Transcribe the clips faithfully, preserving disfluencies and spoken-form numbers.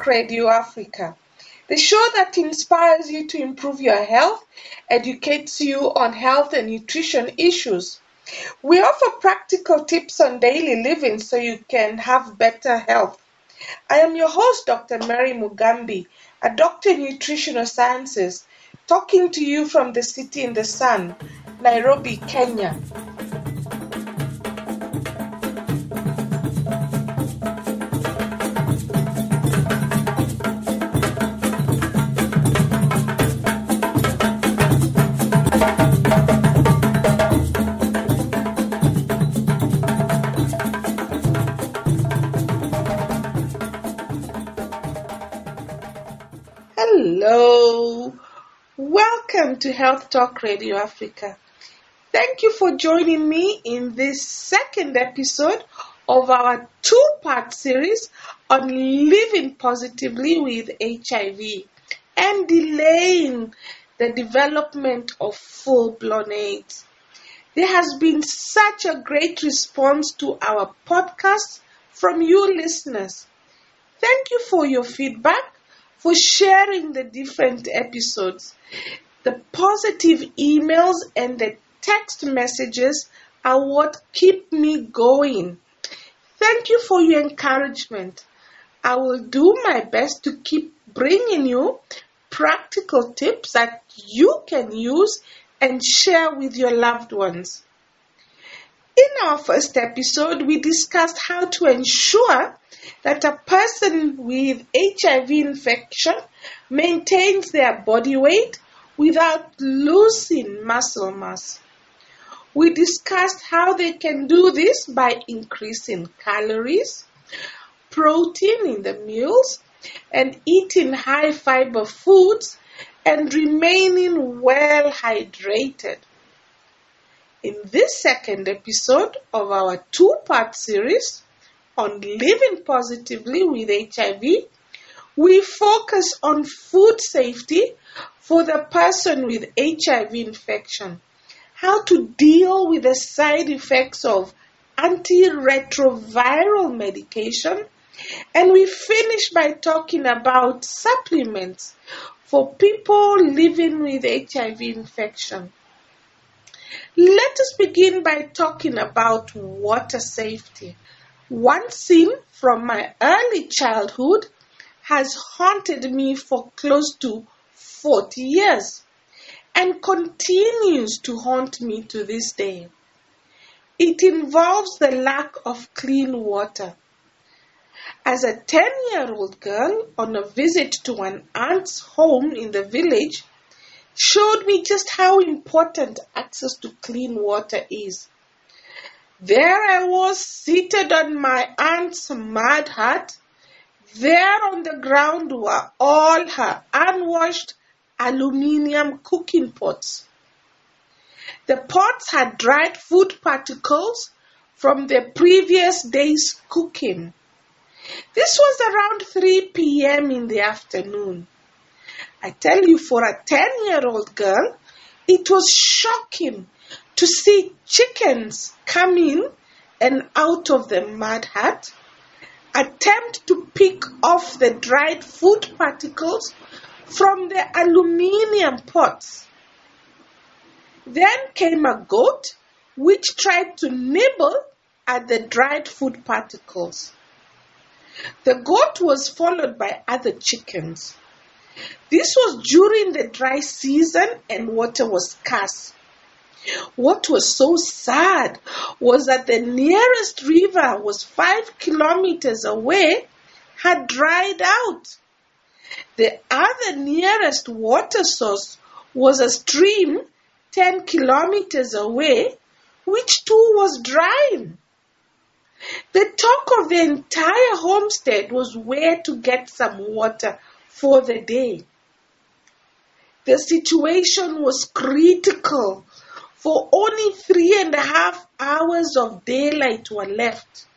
Talk Radio Africa, the show that inspires you to improve your health, educates you on health and nutrition issues. We offer practical tips on daily living so you can have better health. I am your host, Doctor Mary Mugambi, a doctor in nutritional sciences, talking to you from the city in the sun, Nairobi, Kenya. Hello, welcome to Health Talk Radio Africa. Thank you for joining me in this second episode of our two-part series on living positively with H I V and delaying the development of full-blown AIDS. There has been such a great response to our podcast from you listeners. Thank you for your feedback, for sharing the different episodes. The positive emails and the text messages are what keep me going. Thank you for your encouragement. I will do my best to keep bringing you practical tips that you can use and share with your loved ones. In our first episode, we discussed how to ensure that a person with H I V infection maintains their body weight without losing muscle mass. We discussed how they can do this by increasing calories, protein in the meals, and eating high fiber foods and remaining well hydrated. In this second episode of our two-part series on living positively with H I V, we focus on food safety for the person with H I V infection, how to deal with the side effects of antiretroviral medication, and we finish by talking about supplements for people living with H I V infection. Let us begin by talking about water safety. One scene from my early childhood has haunted me for close to forty years and continues to haunt me to this day. It involves the lack of clean water. As a ten-year-old girl on a visit to an aunt's home in the village, showed me just how important access to clean water is. There I was seated on my aunt's mud hut. There on the ground were all her unwashed aluminium cooking pots. The pots had dried food particles from the previous day's cooking. This was around three p.m. in the afternoon. I tell you, for a ten-year-old girl, it was shocking to see chickens come in and out of the mud hut, attempt to pick off the dried food particles from the aluminium pots. Then came a goat which tried to nibble at the dried food particles. The goat was followed by other chickens. This was during the dry season and water was scarce. What was so sad was that the nearest river was five kilometers away, had dried out. The other nearest water source was a stream ten kilometers away, which too was drying. The talk of the entire homestead was where to get some water for the day. The situation was critical, for only three and a half hours of daylight were left.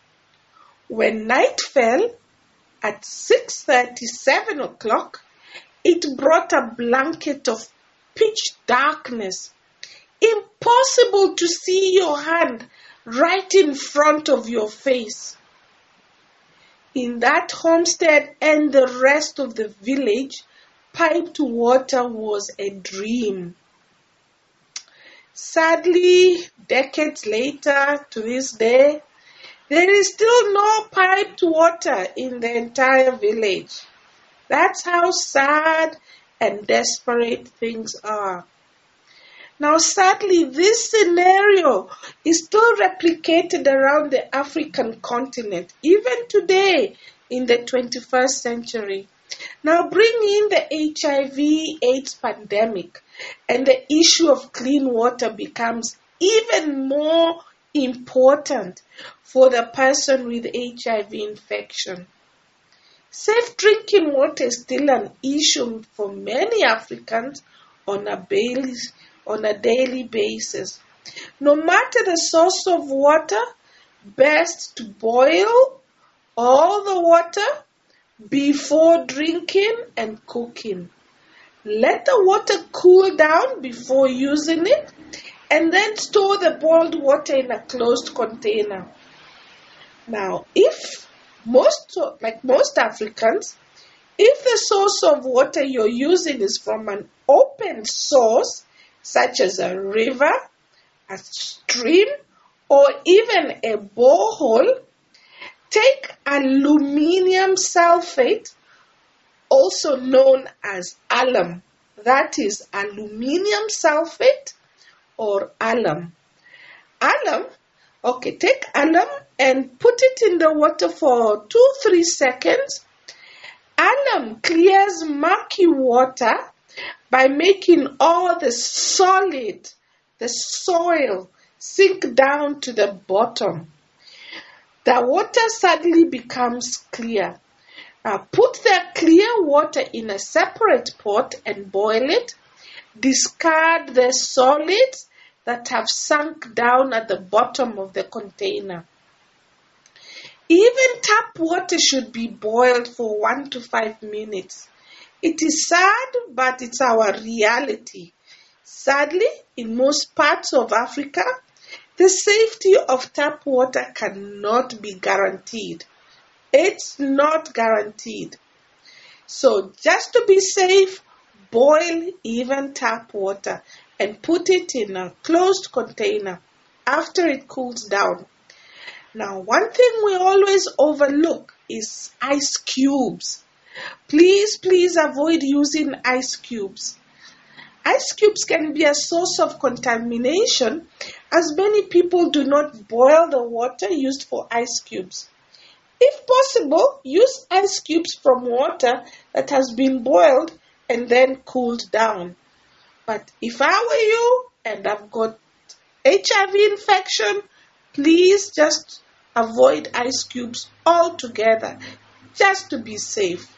When night fell, at six thirty, seven o'clock, it brought a blanket of pitch darkness, impossible to see your hand right in front of your face. In that homestead and the rest of the village, piped water was a dream. Sadly, decades later to this day, there is still no piped water in the entire village. That's how sad and desperate things are. Now, sadly, this scenario is still replicated around the African continent, even today in the twenty-first century. Now, bring in the H I V AIDS pandemic, and the issue of clean water becomes even more important for the person with H I V infection. Safe drinking water is still an issue for many Africans on a daily, on a daily basis. No matter the source of water, best to boil all the water before drinking and cooking. Let the water cool down before using it, and then store the boiled water in a closed container. Now, if most, like most Africans, if the source of water you're using is from an open source, such as a river, a stream, or even a borehole, take aluminium sulfate, also known as alum. That is aluminium sulfate or alum. Alum, okay, take alum and put it in the water for two, three seconds. Alum clears murky water by making all the solid, the soil, sink down to the bottom. The water suddenly becomes clear. Now put the clear water in a separate pot and boil it. Discard the solids that have sunk down at the bottom of the container. Even tap water should be boiled for one to five minutes. It is sad, but it's our reality. Sadly, in most parts of Africa, the safety of tap water cannot be guaranteed. It's not guaranteed. So just to be safe, boil even tap water and put it in a closed container after it cools down. Now, one thing we always overlook is ice cubes. Please, please avoid using ice cubes. Ice cubes can be a source of contamination, as many people do not boil the water used for ice cubes. If possible, use ice cubes from water that has been boiled and then cooled down. But if I were you and I've got H I V infection, please just avoid ice cubes altogether, just to be safe.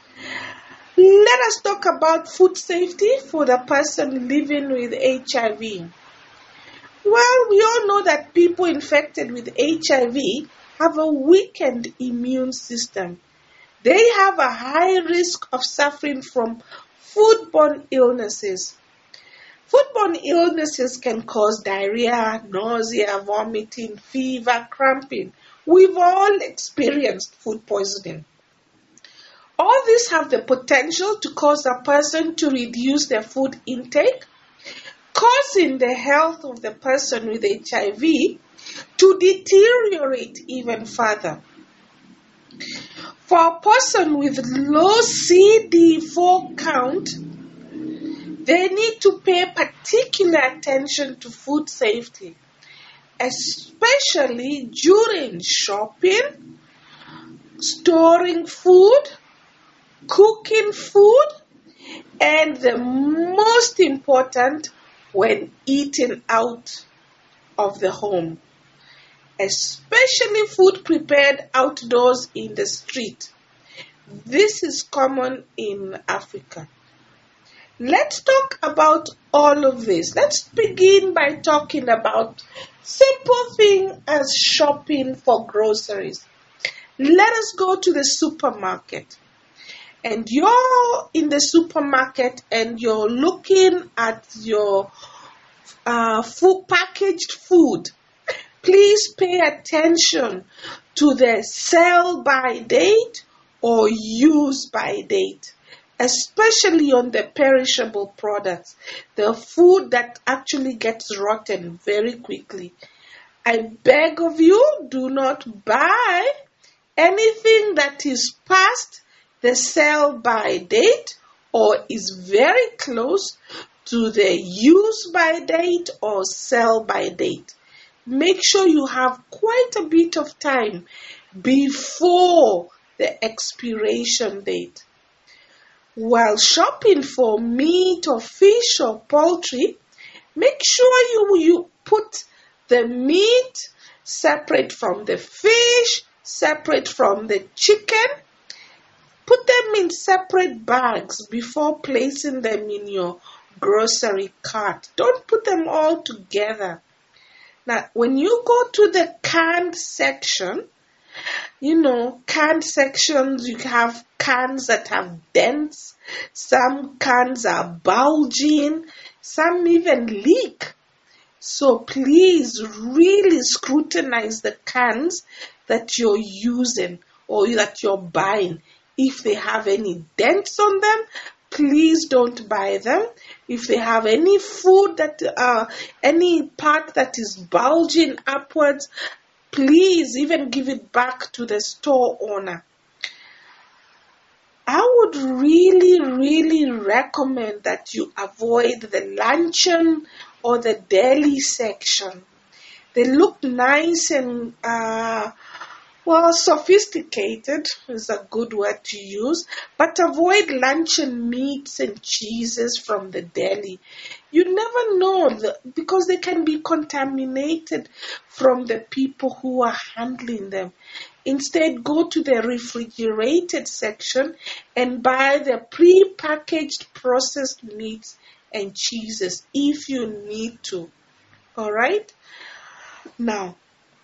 Let us talk about food safety for the person living with H I V. Well, we all know that people infected with H I V have a weakened immune system. They have a high risk of suffering from foodborne illnesses. Foodborne illnesses can cause diarrhea, nausea, vomiting, fever, cramping. We've all experienced food poisoning. All these have the potential to cause a person to reduce their food intake, causing the health of the person with H I V to deteriorate even further. For a person with low C D four count, they need to pay particular attention to food safety, especially during shopping, storing food, cooking food, and the most important, when eating out of the home, especially food prepared outdoors in the street. This is common in Africa. Let's talk about all of this. Let's begin by talking about simple thing as shopping for groceries. Let us go to the supermarket. And you're in the supermarket and you're looking at your uh, food, packaged food. Please pay attention to the sell by date or use by date, especially on the perishable products, the food that actually gets rotten very quickly. I beg of you, do not buy anything that is past the sell by date or is very close to the use by date or sell by date. Make sure you have quite a bit of time before the expiration date. While shopping for meat or fish or poultry, make sure you, you put the meat separate from the fish, separate from the chicken. Put them in separate bags before placing them in your grocery cart. Don't put them all together. Now, when you go to the canned section, you know, canned sections, you have cans that have dents, some cans are bulging, some even leak. So please really scrutinize the cans that you're using or that you're buying. If they have any dents on them, please don't buy them. If they have any food that, uh, any part that is bulging upwards, please even give it back to the store owner. I would really, really recommend that you avoid the luncheon or the deli section. They look nice and, uh, well, sophisticated is a good word to use, but avoid luncheon meats and cheeses from the deli. You never know, the, because they can be contaminated from the people who are handling them. Instead, go to the refrigerated section and buy the pre-packaged processed meats and cheeses if you need to. All right? Now,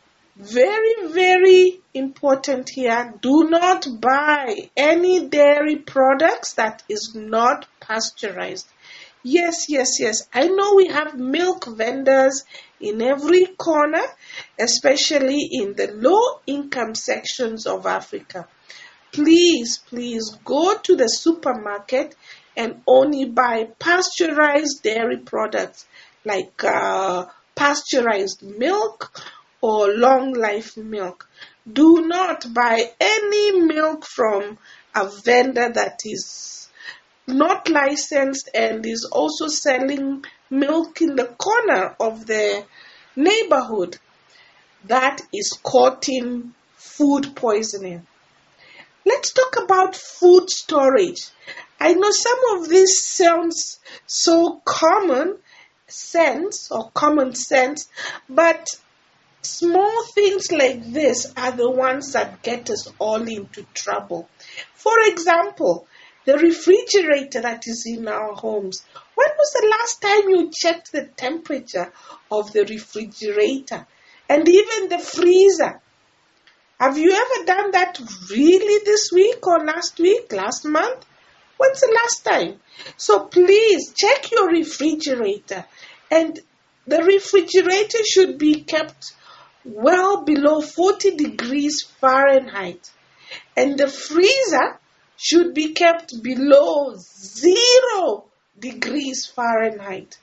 very, very important here, do not buy any dairy products that is not pasteurized. Yes, yes, yes. I know we have milk vendors in every corner, especially in the low-income sections of Africa. Please, please go to the supermarket and only buy pasteurized dairy products like uh, pasteurized milk or long life milk. Do not buy any milk from a vendor that is not licensed and is also selling milk in the corner of the neighborhood. That is causing food poisoning. Let's talk about food storage. I know some of this sounds so common sense or common sense, but small things like this are the ones that get us all into trouble. For example, the refrigerator that is in our homes. When was the last time you checked the temperature of the refrigerator? And even the freezer. Have you ever done that really this week or last week, last month? When's the last time? So please check your refrigerator. And the refrigerator should be kept well below forty degrees Fahrenheit. And the freezer should be kept below zero degrees Fahrenheit.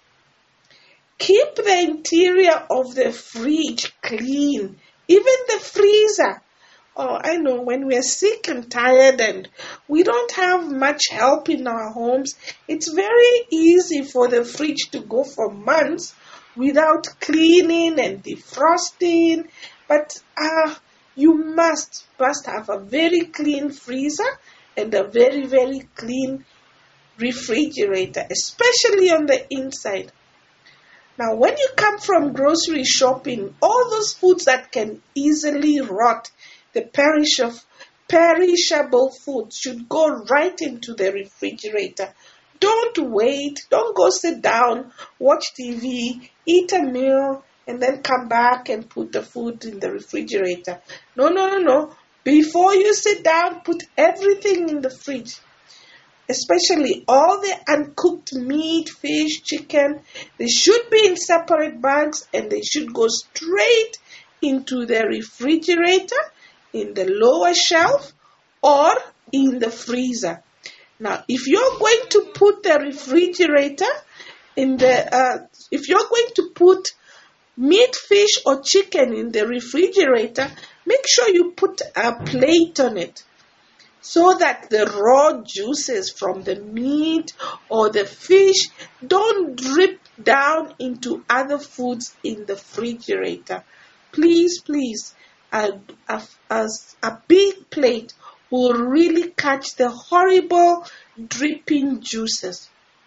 Keep the interior of the fridge clean, even the freezer. Oh, I know when we're sick and tired and we don't have much help in our homes, it's very easy for the fridge to go for months without cleaning and defrosting. But uh, you must, must have a very clean freezer and a very, very clean refrigerator, especially on the inside. Now, when you come from grocery shopping, all those foods that can easily rot, the perish of, perishable foods should go right into the refrigerator. Don't wait. Don't go sit down, watch T V, eat a meal, and then come back and put the food in the refrigerator. No, no, no, no. Before you sit down, put everything in the fridge. Especially all the uncooked meat, fish, chicken. They should be in separate bags and they should go straight into the refrigerator in the lower shelf or in the freezer. Now, if you're going to put the refrigerator in the, uh, if you're going to put meat, fish, or chicken in the refrigerator, make sure you put a plate on it so that the raw juices from the meat or the fish don't drip down into other foods in the refrigerator. Please, please, a, a, a, a big plate will really catch the horrible dripping juices.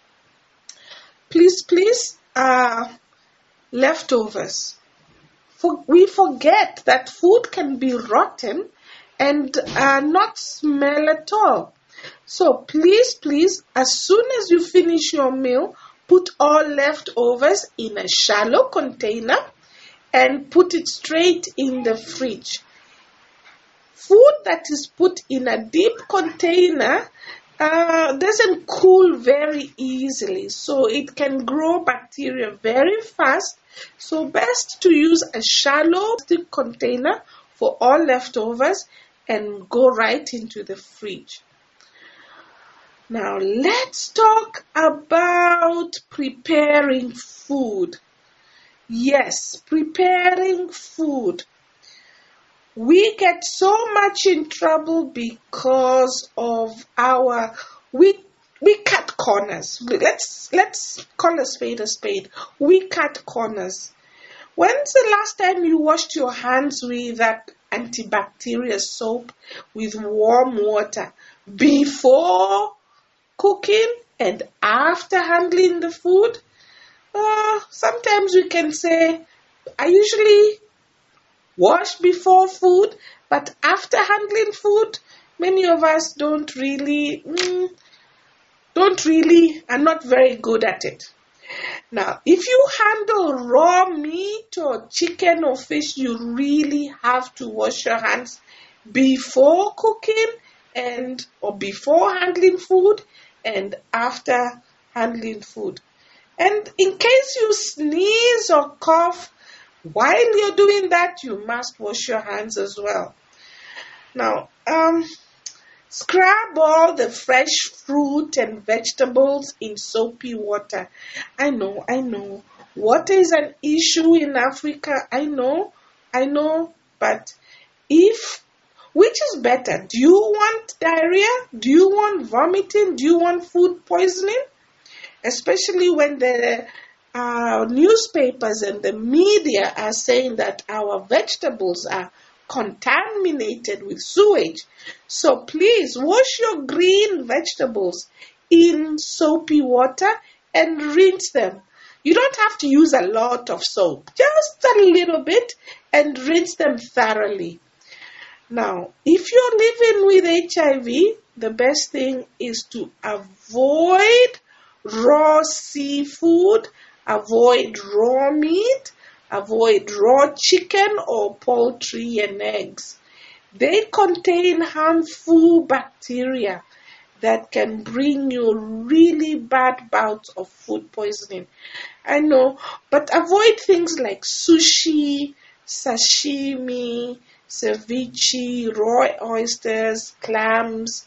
Please, please, uh, leftovers. For, we forget that food can be rotten and uh, not smell at all. So please, please, as soon as you finish your meal, put all leftovers in a shallow container and put it straight in the fridge. Food that is put in a deep container uh, doesn't cool very easily, so it can grow bacteria very fast. So best to use a shallow deep container for all leftovers and go right into the fridge. Now let's talk about preparing food. Yes, preparing food. We get so much in trouble because of our, we we cut corners. Let's let's call a spade a spade. We cut corners. When's the last time you washed your hands with that antibacterial soap with warm water before cooking and after handling the food? Uh, sometimes we can say, I usually wash before food, but after handling food, many of us don't really, mm, don't really, are not very good at it. Now, if you handle raw meat or chicken or fish, you really have to wash your hands before cooking and or before handling food and after handling food. And in case you sneeze or cough while you're doing that, you must wash your hands as well. Now, um, scrub all the fresh fruit and vegetables in soapy water. I know, I know. Water is an issue in Africa. I know, I know. But if, which is better? Do you want diarrhea? Do you want vomiting? Do you want food poisoning? Especially when the uh, newspapers and the media are saying that our vegetables are contaminated with sewage. So please wash your green vegetables in soapy water and rinse them. You don't have to use a lot of soap, just a little bit, and rinse them thoroughly. Now, if you're living with H I V, the best thing is to avoid raw seafood, avoid raw meat, avoid raw chicken or poultry and eggs. They contain harmful bacteria that can bring you really bad bouts of food poisoning. I know, but avoid things like sushi, sashimi, ceviche, raw oysters, clams,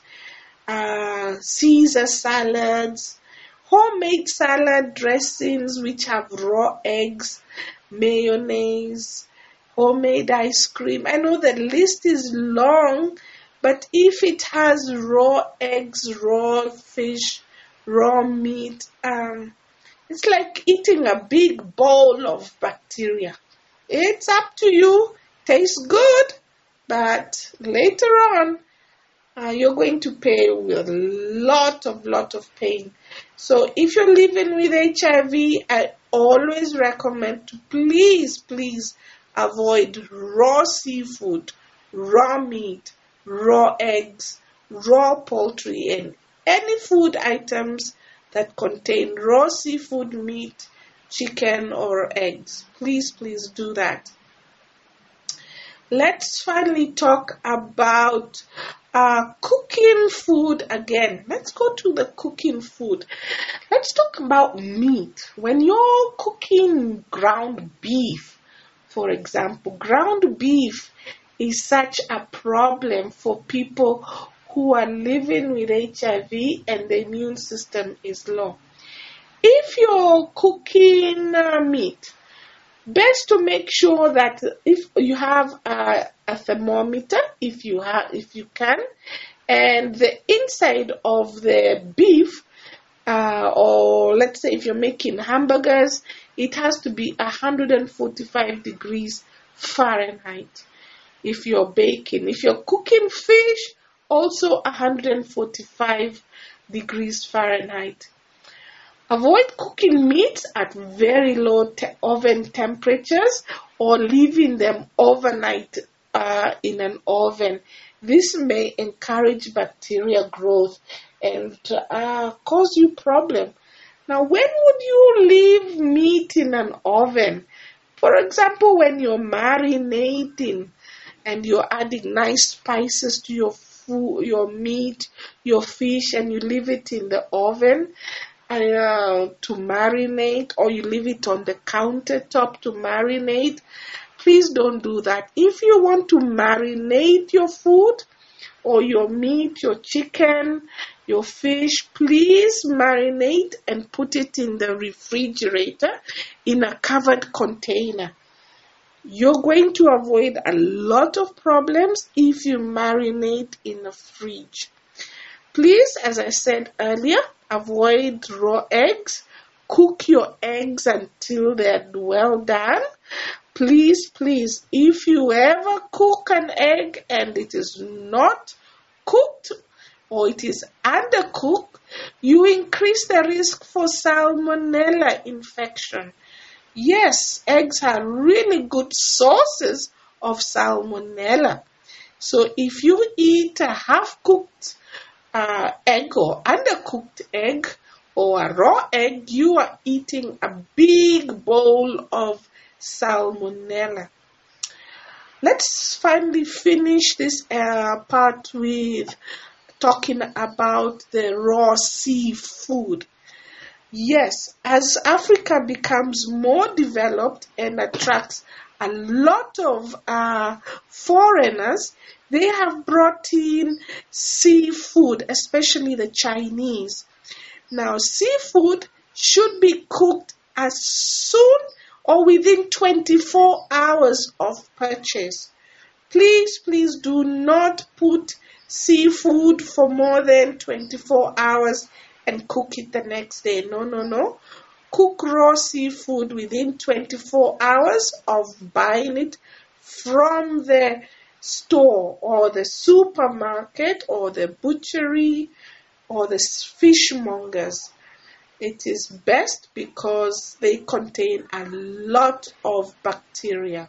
uh, Caesar salads, homemade salad dressings which have raw eggs, mayonnaise, homemade ice cream. I know the list is long, but if it has raw eggs, raw fish, raw meat, um, it's like eating a big bowl of bacteria. It's up to you. Tastes good, but later on, uh, you're going to pay with a lot of, lot of pain. So if you're living with H I V, I always recommend to please, please avoid raw seafood, raw meat, raw eggs, raw poultry, and any food items that contain raw seafood, meat, chicken, or eggs. Please, please do that. Let's finally talk about uh, cooking food again. Let's go to the cooking food. Let's talk about meat. When you're cooking ground beef, for example, ground beef is such a problem for people who are living with H I V and the immune system is low. If you're cooking uh, meat, best to make sure that if you have a, a thermometer, if you have, if you can, and the inside of the beef, uh, or let's say if you're making hamburgers, it has to be one hundred forty-five degrees Fahrenheit. If you're baking, if you're cooking fish, also one hundred forty-five degrees Fahrenheit. Avoid cooking meats at very low te- oven temperatures or leaving them overnight uh, in an oven. This may encourage bacteria growth and uh, cause you problem. Now, when would you leave meat in an oven? For example, when you're marinating and you're adding nice spices to your food, your meat, your fish, and you leave it in the oven uh, to marinate, or you leave it on the countertop to marinate, please don't do that. If you want to marinate your food or your meat, your chicken, your fish, please marinate and put it in the refrigerator in a covered container. You're going to avoid a lot of problems if you marinate in the fridge. Please, as I said earlier, avoid raw eggs. Cook your eggs until they're well done. Please, please, if you ever cook an egg and it is not cooked or it is undercooked, you increase the risk for salmonella infection. Yes, eggs are really good sources of salmonella. So if you eat a half-cooked uh, egg or undercooked egg or a raw egg, you are eating a big bowl of salmonella. Let's finally finish this uh, part with talking about the raw seafood. Yes, as Africa becomes more developed and attracts a lot of uh, foreigners, they have brought in seafood, especially the Chinese. Now, seafood should be cooked as soon or within twenty-four hours of purchase. Please, please do not put seafood for more than twenty-four hours and cook it the next day. No, no, no. Cook raw seafood within twenty-four hours of buying it from the store or the supermarket or the butchery or the fishmongers. It is best because they contain a lot of bacteria.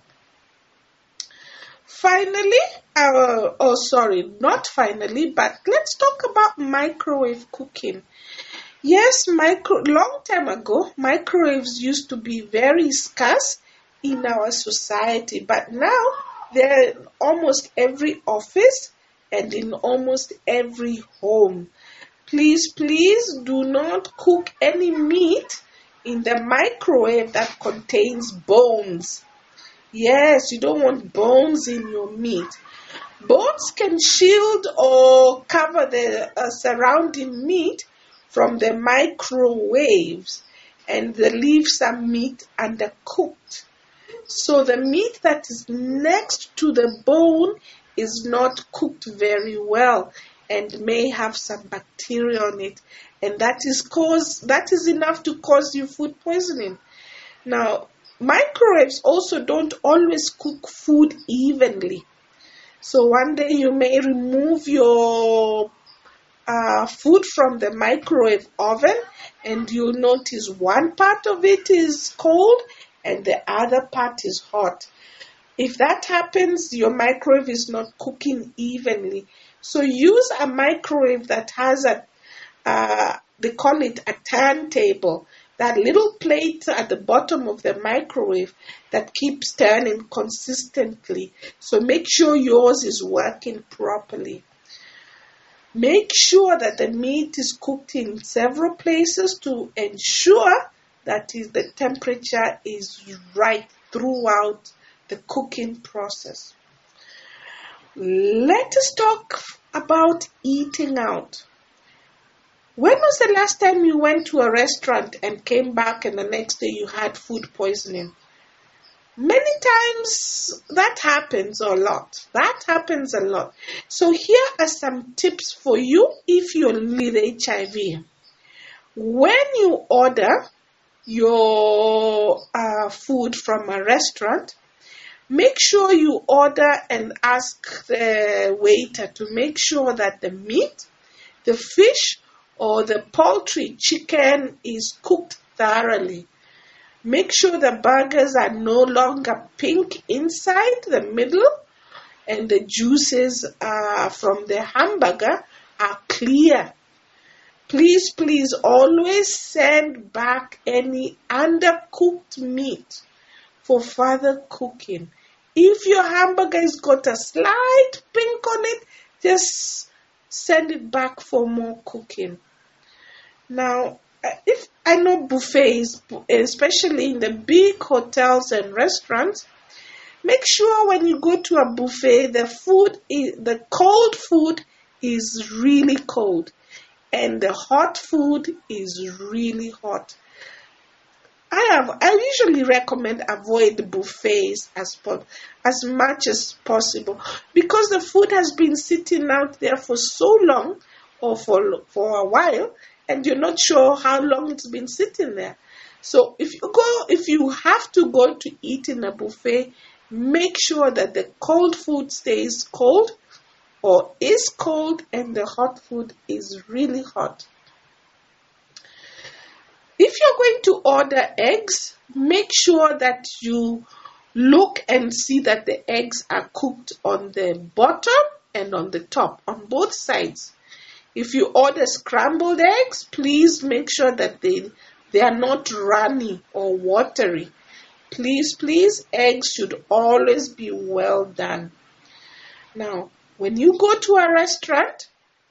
Finally, uh, oh sorry, not finally, but let's talk about microwave cooking. Yes, micro, long time ago, microwaves used to be very scarce in our society, but now they're in almost every office and in almost every home. Please, please do not cook any meat in the microwave that contains bones. Yes, you don't want bones in your meat. Bones can shield or cover the uh, surrounding meat from the microwaves and leave some meat undercooked. So the meat that is next to the bone is not cooked very well and may have some bacteria on it, and that is cause that is enough to cause you food poisoning. Now, microwaves also don't always cook food evenly. So one day you may remove your uh, food from the microwave oven and you'll notice one part of it is cold and the other part is hot. If that happens, your microwave is not cooking evenly. So use a microwave that has a, uh, they call it a turntable, that little plate at the bottom of the microwave that keeps turning consistently. So make sure yours is working properly. Make sure that the meat is cooked in several places to ensure that is the temperature is right throughout the cooking process. Let us talk about eating out. When was the last time you went to a restaurant and came back and the next day you had food poisoning? Many times that happens a lot. That happens a lot. So here are some tips for you if you're with H I V. When you order your uh, food from a restaurant, make sure you order and ask the waiter to make sure that the meat, the fish, or the poultry, chicken is cooked thoroughly. Make sure the burgers are no longer pink inside the middle and the juices uh, from the hamburger are clear. Please, please always send back any undercooked meat for further cooking. If your hamburger has got a slight pink on it, just send it back for more cooking. Now, if I know buffets, especially in the big hotels and restaurants, make sure when you go to a buffet, the food, is, the cold food is really cold and the hot food is really hot. I have. I usually recommend avoid buffets as as much as possible because the food has been sitting out there for so long or for for a while, and you're not sure how long it's been sitting there. So if you go, if you have to go to eat in a buffet, make sure that the cold food stays cold or is cold and the hot food is really hot. If you're going to order eggs, make sure that you look and see that the eggs are cooked on the bottom and on the top, on both sides. If you order scrambled eggs, please make sure that they, they are not runny or watery. Please, please, eggs should always be well done. Now, when you go to a restaurant,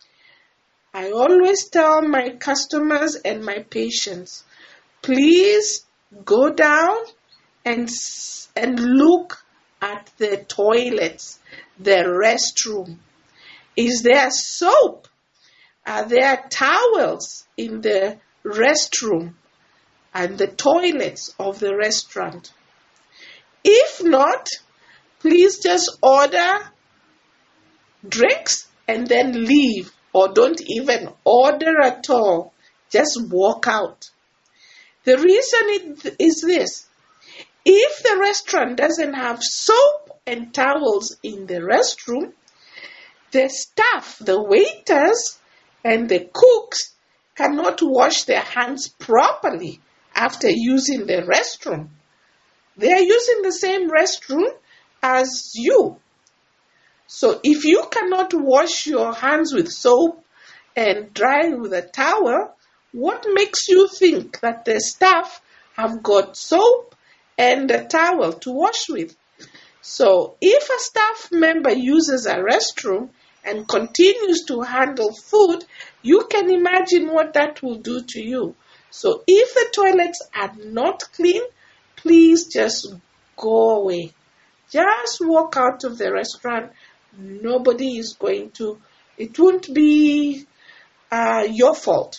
I always tell my customers and my patients, please go down and, and look at the toilets, the restroom. Is there soap? Are there towels in the restroom and the toilets of the restaurant? If not, please just order drinks and then leave. Or don't even order at all. Just walk out. The reason it is this. If the restaurant doesn't have soap and towels in the restroom, the staff, the waiters, and the cooks cannot wash their hands properly after using the restroom. They are using the same restroom as you. So if you cannot wash your hands with soap and dry with a towel, what makes you think that the staff have got soap and a towel to wash with? So if a staff member uses a restroom and continues to handle food, you can imagine what that will do to you. So if the toilets are not clean, please just go away. Just walk out of the restaurant. Nobody is going to, it won't be uh, your fault.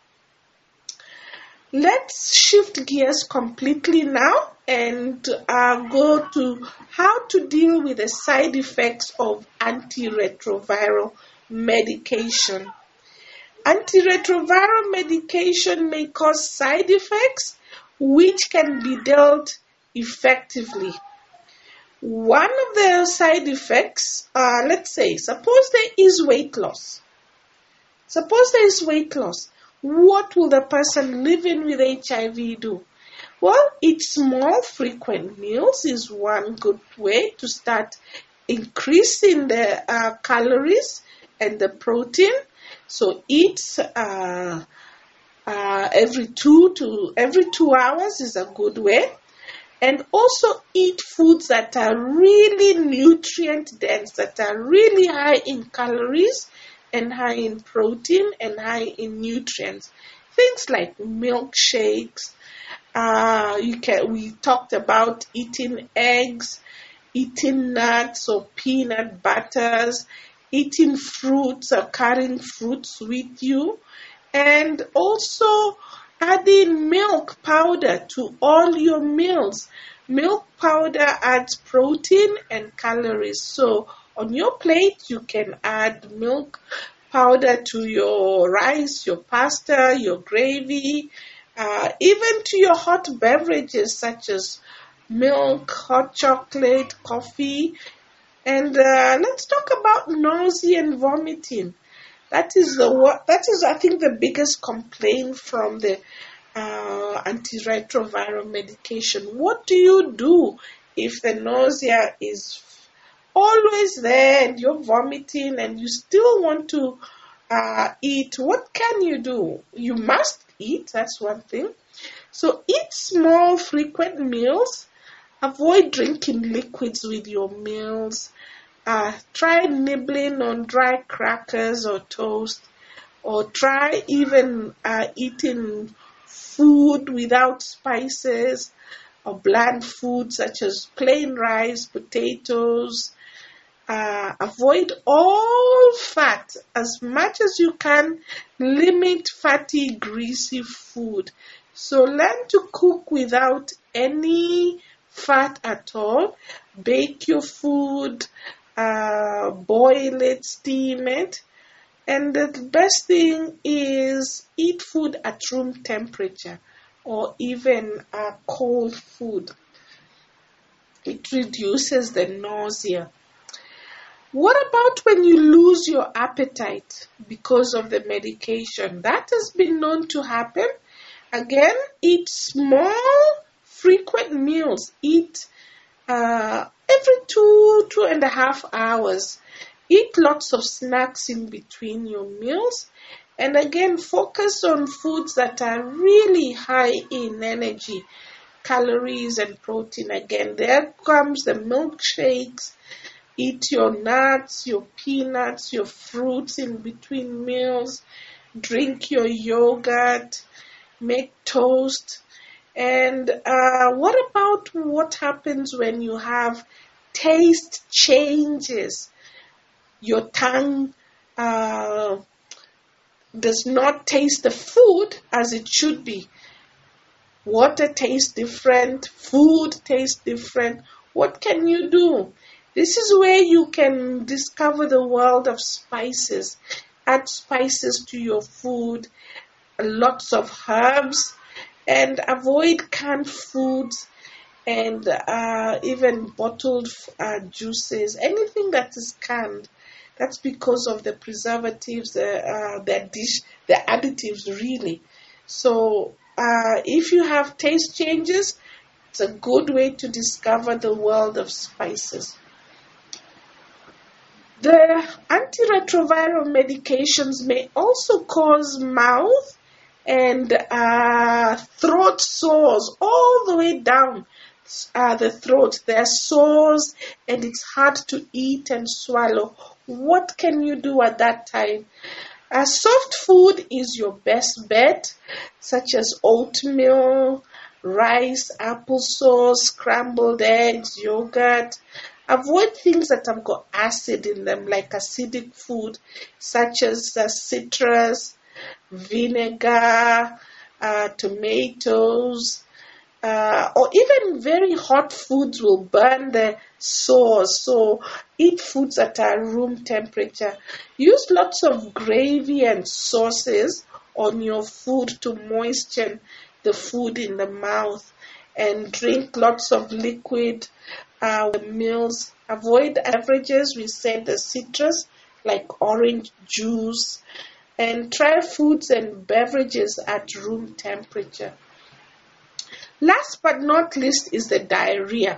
Let's shift gears completely now and uh, go to how to deal with the side effects of antiretroviral medication. Antiretroviral medication may cause side effects which can be dealt effectively. One of the side effects, uh, let's say, suppose there is weight loss. Suppose there is weight loss. What will the person living with H I V do? Well, eat small, frequent meals is one good way to start increasing the uh, calories and the protein. So eat uh, uh, every two to every two hours is a good way. And also eat foods that are really nutrient dense, that are really high in calories and high in protein and high in nutrients. Things like milkshakes. Uh, you can. We talked about eating eggs, eating nuts or peanut butters, eating fruits or carrying fruits with you, and also adding milk powder to all your meals. Milk powder adds protein and calories. So on your plate, you can add milk powder to your rice, your pasta, your gravy, uh, even to your hot beverages such as milk, hot chocolate, coffee. And uh, let's talk about nausea and vomiting. That is the what that is I think the biggest complaint from the uh, antiretroviral medication. What do you do if the nausea is always there and you're vomiting and you still want to uh, eat? What can you do? You must eat, that's one thing. So eat small, frequent meals. Avoid drinking liquids with your meals. Uh, try nibbling on dry crackers or toast, or try even uh, eating food without spices or bland food such as plain rice, potatoes. Uh, avoid all fat as much as you can. Limit fatty, greasy food. So learn to cook without any fat at all. Bake your food, uh, boil it, steam it. And the best thing is eat food at room temperature or even uh, cold food. It reduces the nausea. What about when you lose your appetite because of the medication? That has been known to happen. Again, eat small, frequent meals. Eat uh, every two, two and a half hours. Eat lots of snacks in between your meals. And again, focus on foods that are really high in energy, calories, and protein. Again, there comes the milkshakes. Eat your nuts, your peanuts, your fruits in between meals. Drink your yogurt. Make toast. And uh, what about what happens when you have taste changes? Your tongue uh, does not taste the food as it should be. Water tastes different. Food tastes different. What can you do? This is where you can discover the world of spices. Add spices to your food, lots of herbs, and avoid canned foods and uh, even bottled uh, juices. Anything that is canned, that's because of the preservatives, uh, uh, the dish, the additives, really. So uh, if you have taste changes, it's a good way to discover the world of spices. The antiretroviral medications may also cause mouth and uh, throat sores all the way down uh, the throat. There are sores and it's hard to eat and swallow. What can you do at that time? Uh, soft food is your best bet, such as oatmeal, rice, applesauce, scrambled eggs, yogurt. Avoid things that have got acid in them, like acidic food, such as uh, citrus, vinegar, uh, tomatoes, uh, or even very hot foods will burn the sores. So eat foods that are room temperature. Use lots of gravy and sauces on your food to moisten the food in the mouth, and drink lots of liquid uh, meals. Avoid beverages. We said the citrus, like orange juice, and try foods and beverages at room temperature. Last but not least is the diarrhea.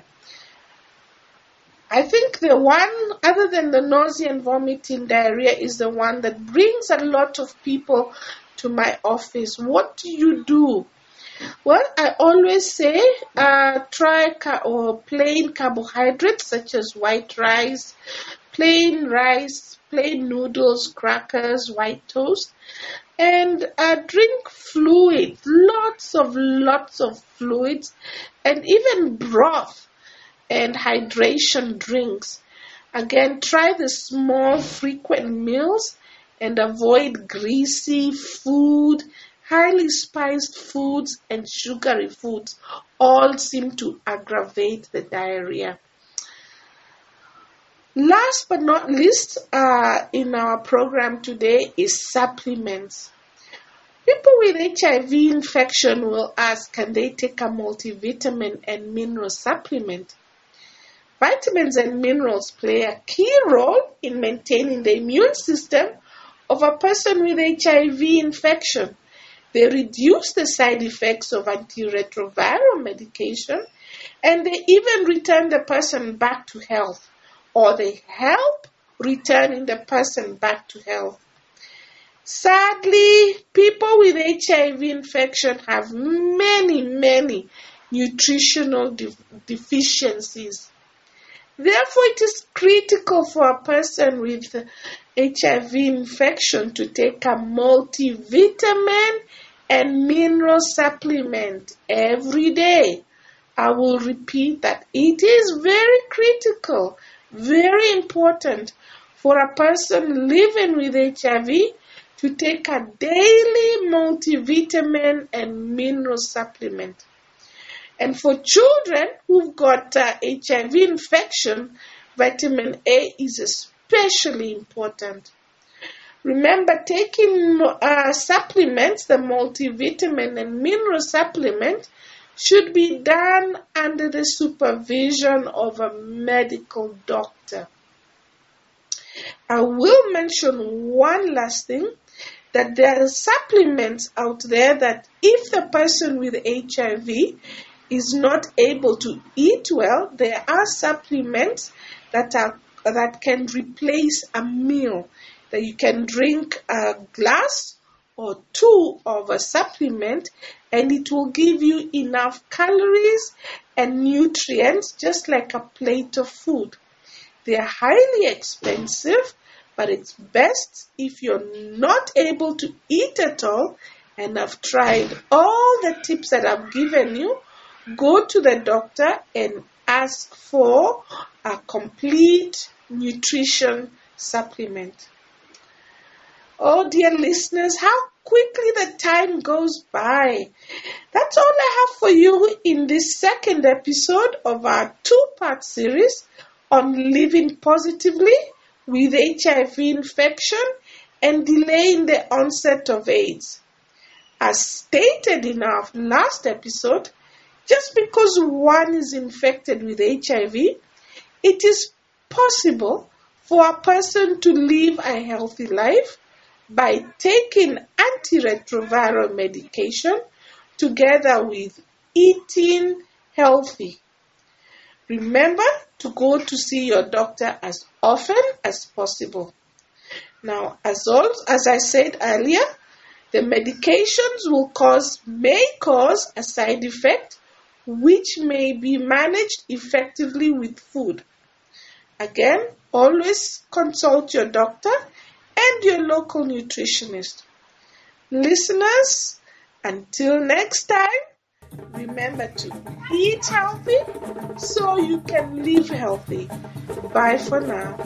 I think the one, other than the nausea and vomiting, diarrhea is the one that brings a lot of people to my office. What do you do? Well, I always say uh, try ca- or plain carbohydrates such as white rice, plain rice, plain noodles, crackers, white toast, and uh, drink fluids, lots of lots of fluids, and even broth. and hydration drinks. Again, try the small, frequent meals and avoid greasy food, highly spiced foods, and sugary foods. All seem to aggravate the diarrhea. Last but not least, uh, in our program today is supplements. People with H I V infection will ask, can they take a multivitamin and mineral supplement? Vitamins and minerals play a key role in maintaining the immune system of a person with H I V infection. They reduce the side effects of antiretroviral medication, and they even return the person back to health, or they help returning the person back to health. Sadly, people with H I V infection have many, many nutritional de- deficiencies. Therefore, it is critical for a person with H I V infection to take a multivitamin and mineral supplement every day. I will repeat that it is very critical, very important for a person living with H I V to take a daily multivitamin and mineral supplement. And for children who've got uh, H I V infection, vitamin A is especially important. Remember, taking uh, supplements, the multivitamin and mineral supplement, should be done under the supervision of a medical doctor. I will mention one last thing, that there are supplements out there that if the person with H I V is not able to eat well, there are supplements that are that can replace a meal. That you can drink a glass or two of a supplement and it will give you enough calories and nutrients just like a plate of food. They are highly expensive, but it's best if you're not able to eat at all and have tried all the tips that I've given you. Go to the doctor and ask for a complete nutrition supplement. Oh, dear listeners, how quickly the time goes by. That's all I have for you in this second episode of our two-part series on living positively with H I V infection and delaying the onset of AIDS. As stated in our last episode, just because one is infected with H I V, it is possible for a person to live a healthy life by taking antiretroviral medication together with eating healthy. Remember to go to see your doctor as often as possible. Now, as, all, as I said earlier, the medications will cause, may cause a side effect which may be managed effectively with food. Again, always consult your doctor and your local nutritionist. Listeners, until next time, remember to eat healthy so you can live healthy. Bye for now.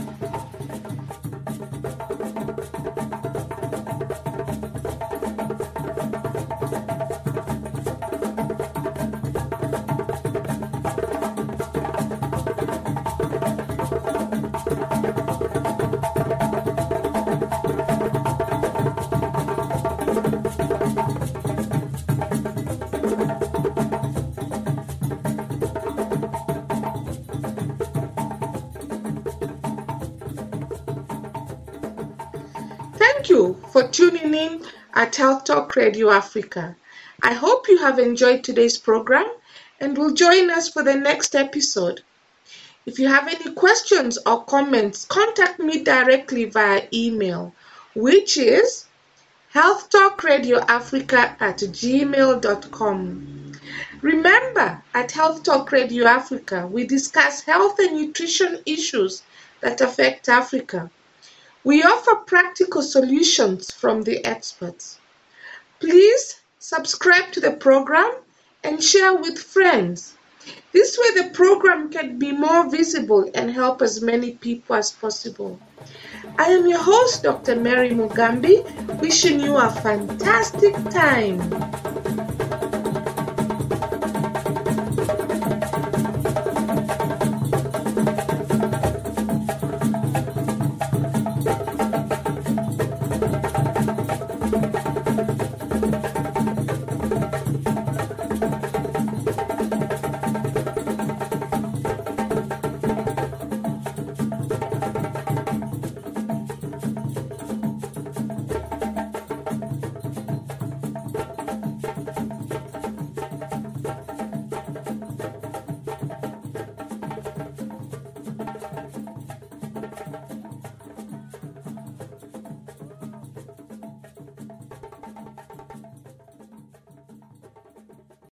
Thank you for tuning in at Health Talk Radio Africa. I hope you have enjoyed today's program and will join us for the next episode. If you have any questions or comments, contact me directly via email, which is healthtalkradioafrica at gmail dot com. Remember, at Health Talk Radio Africa, we discuss health and nutrition issues that affect Africa. We offer practical solutions from the experts. Please subscribe to the program and share with friends. This way the program can be more visible and help as many people as possible. I am your host, Doctor Mary Mugambi, wishing you a fantastic time.